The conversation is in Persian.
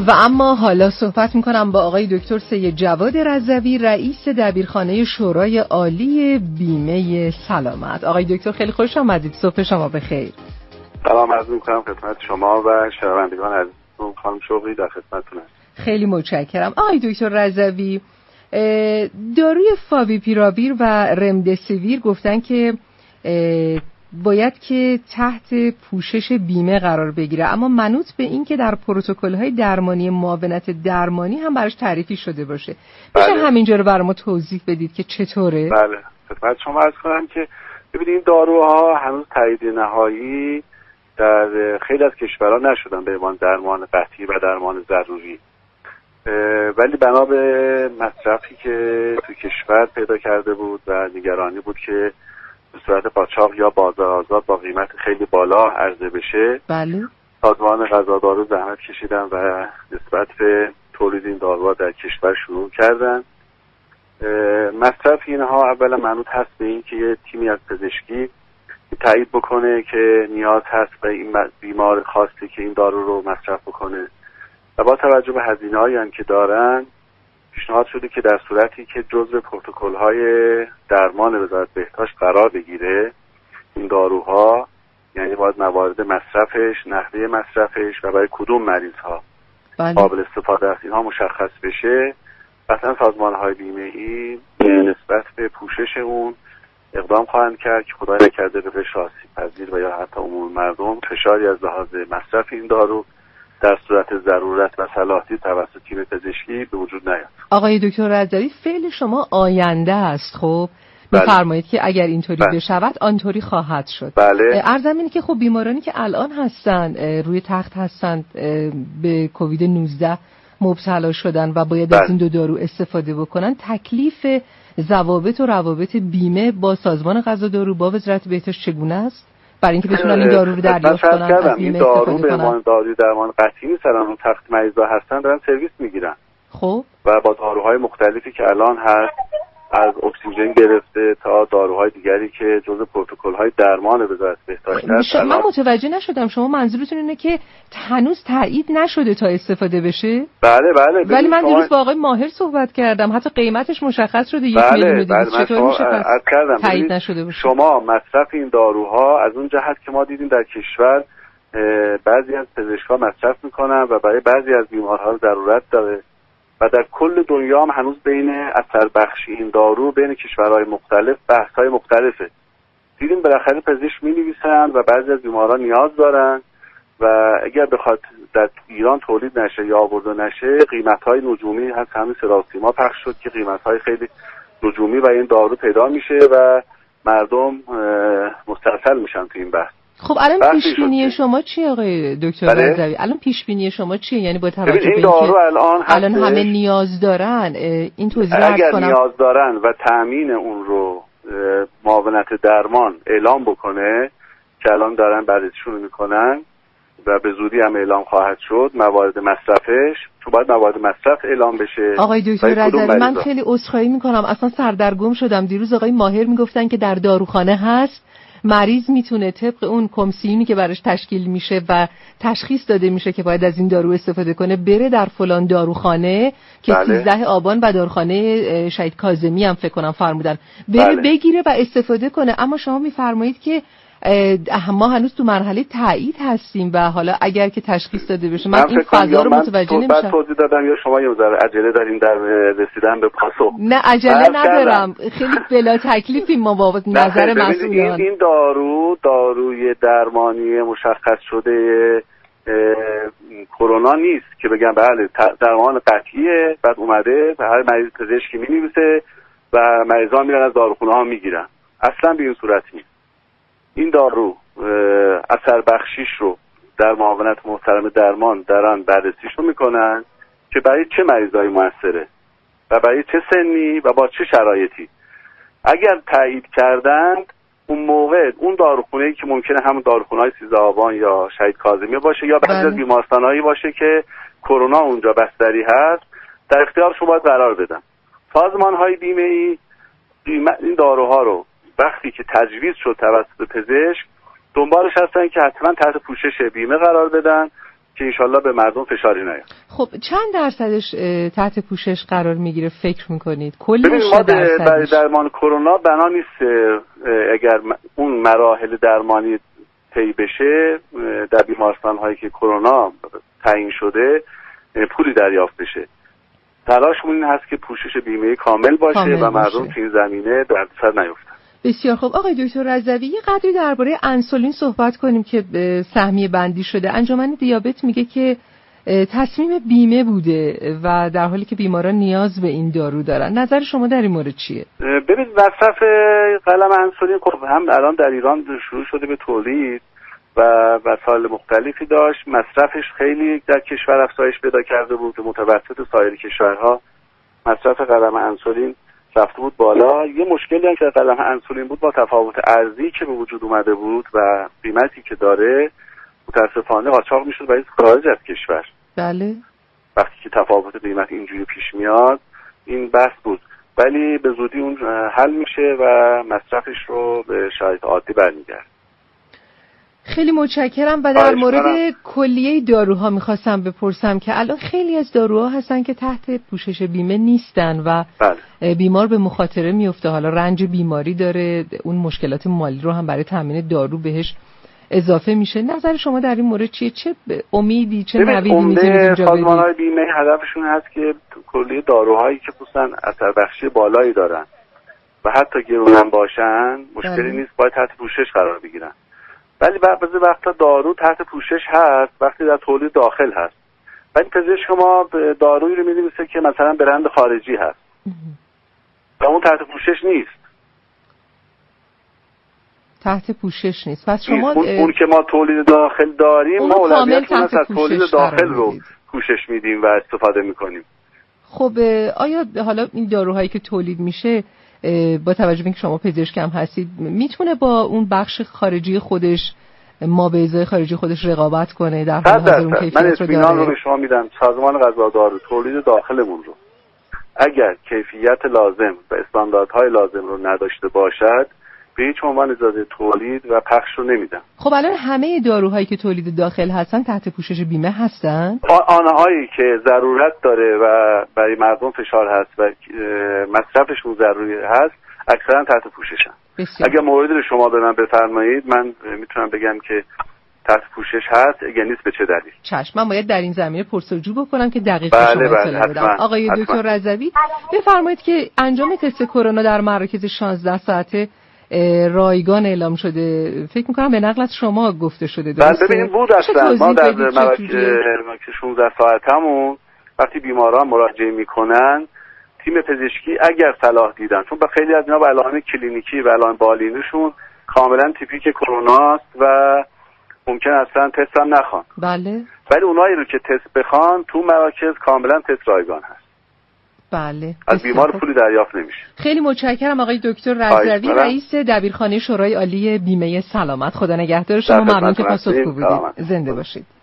و اما حالا صحبت میکنم با آقای دکتر سید جواد رضوی، رئیس دبیرخانه شورای عالی بیمه سلامت. آقای دکتر خیلی خوش آمدید، صبح شما بخیر. سلام عرض میکنم خدمت شما و شنوندگان عزیزتون. خانم شوقی در خدمتتون هستم. خیلی متشکرم. آقای دکتر رضوی، داروی فاویپیراویر و رمدسیویر گفتن که باید که تحت پوشش بیمه قرار بگیره، اما منوط به این که در پروتکل‌های درمانی معاونت درمانی هم براش تعریفی شده باشه. میشه همینجا رو برام توضیح بدید که چطوره؟ بله، خدمت شما عرض کنم که ببینید این داروها هنوز تایید نهایی در خیلی از کشورها نشدن به عنوان درمان قطعی و درمان ضروری، ولی بنا به مصرفی که تو کشور پیدا کرده بود و نگرانی بود که به صورت قاچاق یا بازار آزاد با قیمت خیلی بالا عرضه بشه، بله، سازمان غذا دارو زحمت کشیدن و نسبت به تولید این داروها در کشور شروع کردن. مصرف اینها اولا منوط هست به این که یه تیمی از پزشکی تایید بکنه که نیاز هست به این بیمار خاصی که این دارو رو مصرف بکنه و با توجه به هزینه‌هایی هم که دارن پیشنهاد شده که در صورتی که جزء پروتکل‌های درمان وزارت بهداشت قرار بگیره این داروها، یعنی باید موارد مصرفش، نحوه مصرفش و برای کدوم مریض‌ها قابل استفاده است اینها مشخص بشه. مثلا سازمان‌های بیمه‌ای نسبت به پوشش اون اقدام خواهند کرد که خدای نکرده به فشار آسیب‌پذیر و یا حتی عموم مردم فشاری از لحاظ مصرف این دارو در صورت ضرورت و صلاحی توسط تیم پزشکی به وجود نیاد. آقای دکتر رضوی، فعل شما آینده است. خب بفرمایید که اگر اینطوری بشود آنطوری خواهد شد. بله. عرضم اینه که خب بیمارانی که الان هستن روی تخت هستن به کووید 19 مبتلا شدن و باید از این دو دارو استفاده بکنن، تکلیف ضوابط و روابط بیمه با سازمان غذا دارو با وزارت بهداشت چگونه است برای اینکه بتونن این دارو رو دریافت کنن؟ از بیمه دارو به عنوان داروی درمان قطعی نیستن، اون تخت مریضا هستن دارن سرویس میگیرن. خب و با داروهای مختلفی که الان هست، از اکسیژن گرفته تا داروهای دیگری که جزء پروتکل‌های درمان وزارت بهداشت هست. من متوجه نشدم، شما منظورتون اینه که هنوز تایید نشده تا استفاده بشه؟ بله بله. ولی من دیروز با آقای ماهر صحبت کردم، حتی قیمتش مشخص شده 1 میلیون. چطور میشه تایید نشده باشه؟ شما مصرف این داروها از اون جهت که ما دیدیم در کشور بعضی از پزشکا مصرف میکنن و برای بعضی از بیمارها ضرورت داره و در کل دنیا هم هنوز بین اثر بخشی این دارو بین کشورهای مختلف بحث‌های مختلفه. دیدیم بالاخره پزشک می‌نویسن و بعضی از بیماران نیاز دارن و اگر بخواد در ایران تولید نشه یا آورده نشه، قیمت‌های نجومی هست. همین سراسیما پخش شد که قیمت‌های خیلی نجومی و این دارو پیدا میشه و مردم مسترسل میشن تو این بحث. خب الان پیشبینی شما چیه آقای دکتر رضوی؟ الان پیشبینی شما چیه؟ یعنی با توجه به این دارو الان همه نیاز دارن، این توضیح اگر نیاز دارن و تامین اون رو معاونت درمان اعلام بکنه که الان دارن بررسیشون میکنن و به زودی هم اعلام خواهد شد موارد مصرفش، چون باید موارد مصرف اعلام بشه. آقای دکتر رضوی، من خیلی عذرخواهی میکنم، اصلا سردرگم شدم. دیروز آقای ماهر میگفتن که در داروخانه هست، مریض میتونه طبق اون کمیسیونی که براش تشکیل میشه و تشخیص داده میشه که باید از این دارو استفاده کنه، بره در فلان داروخانه که 13 آبان و داروخانه شهید کاظمی هم فکر کنم فرمودن، بره بگیره و استفاده کنه. اما شما میفرمایید که ما هنوز تو مرحله تایید هستیم و حالا اگر که تشخیص داده بشه من این فضا رو متوجه نمیشم. من توضیح دادم یا شما یه ذره عجله دارین در رسیدن به پاسخ؟ نه عجله ندارم، خیلی بلا تکلیفیم ما با نظر مسئولان. این داروی درمانی مشخص شده کرونا نیست که بگم بله درمان قطعیه، بعد اومده به هر مریض پزشکی می‌نویسه و مریضان میرن از داروخونه ها میگیرن. اصلا به این صورت نیست. این دارو اثر بخشیش رو در معاونت محترم درمان دارن بررسیش رو میکنن که برای چه مریضایی موثره و برای چه سنی و با چه شرایطی. اگر تایید کردند اون موقع اون داروخونه‌ای که ممکنه همون داروخونه‌های 13 آبان یا شهید کاظمی باشه یا بعضی از بیمارستان‌هایی باشه که کرونا اونجا بستری هست، در اختیار شما باید قرار بدن. سازمان‌های بیمه‌ای این داروها رو وقتی که تجویز شد توسط پزشک دنبالش هستن که حتما تحت پوشش بیمه قرار بدن که انشالله به مردم فشاری نیاد. خب چند درصدش تحت پوشش قرار میگیره فکر میکنید؟ کلش ما برای درمان کرونا بنا نیست اگر اون مراحل درمانی طی بشه در بیمارستان هایی که کرونا تعیین شده پولی دریافت بشه. تلاشمون این هست که پوشش بیمه کامل باشه و مردم تو این زمینه دردسر نیفتن. بسیار خوب. آقای دکتر رضوی، یه قدری درباره انسولین صحبت کنیم که سهمیه بندی شده. انجمن دیابت میگه که تصمیم بیمه بوده و در حالی که بیماران نیاز به این دارو دارن. نظر شما در این مورد چیه؟ ببینید مصرف قلم انسولین خب هم الان در ایران شروع شده به تولید و وسایل مختلفی داشت. مصرفش خیلی در کشور افزایش پیدا کرده بود. متوسط سایر کشورها مصرف قلم انسولین رفته بود بالا. یه مشکلی هم که قلم انسولین بود با تفاوت ارزی که به وجود اومده بود و قیمتی که داره متاسفانه قاچاق میشد برای خارج از کشور. بله. وقتی که تفاوت قیمت اینجوری پیش میاد این بحث بود، ولی به زودی اون حل میشه و مصرفش رو به شرایط عادی برمیگرده. خیلی متشکرم. و در مورد کلیه داروها میخواستم بپرسم که الان خیلی از داروها هستن که تحت پوشش بیمه نیستن و بله. بیمار به مخاطره میفته، حالا رنج بیماری داره، اون مشکلات مالی رو هم برای تامین دارو بهش اضافه میشه. نظر شما در این مورد چیه؟ چه امیدی، چه نویدی میتونید اینجا بدید؟ سازمان‌های بیمه هدفشون هست که کلیه داروهایی که خصوصا اثر بخشی بالایی دارن و حتی گرونم باشن مشکلی نیست باید تحت پوشش قرار بگیرن. ولی بعضی وقتا دارو تحت پوشش هست وقتی در تولید داخل هست، ولی پزشک ما دارویی رو می‌نویسه که مثلا برند خارجی هست و اون تحت پوشش نیست. تحت پوشش نیست. پس شما اون که ما تولید داخل داریم ما اولویت از تولید داخل رو پوشش میدیم و استفاده میکنیم. خب آیا حالا این داروهایی که تولید میشه با توجه به اینکه شما پزشک هم هستید میتونه با اون بخش خارجی خودش مابعضای خارجی خودش رقابت کنه در حال حاضر اون کیفیت رو داره؟ من اطمینان رو به شما میدم سازمان غذادارو تولید داخلمون رو اگر کیفیت لازم و استانداردهای لازم رو نداشته باشد به هیچ عنوان اجازه تولید و پخش رو نمیدن. خب الان همه داروهایی که تولید داخل هستن تحت پوشش بیمه هستن؟ آنهایی که ضرورت داره و برای مردم فشار هست و مصرفشون ضروری هست اکثرا تحت پوششن. اگر موردی رو شما به من بفرمایید من میتونم بگم که تحت پوشش هست، اگر نیست به چه دلیل. چشم، من باید در این زمینه پرسجو بکنم که دقیق شما اطلاع بدم. آقای دکتر رضوی بفرمایید که انجام تست کرونا در مراکز 16 ساعته رایگان اعلام شده. فکر می‌کنم به نقل از شما گفته شده. درسته؟ ببینید بود اصلا ما در مراکز 16 ساعتمون وقتی بیماران مراجعه میکنن تیم پزشکی اگر صلاح دیدن، چون به خیلی از اینا به علائم کلینیکی و علائم بالینشون کاملا تیپیک کرونا است و ممکن اصلا تست هم نخوان. بله. ولی اونایی رو که تست بخوان تو مراکز کاملا تست رایگان هست. بله. از بیمار پولی دریافت نمیشه. خیلی متشکرم آقای دکتر رضوی، رئیس دبیرخانه شورای عالی بیمه سلامت. خدا نگهدار شما. ممنون که پاسخگو بودید. زنده باشید.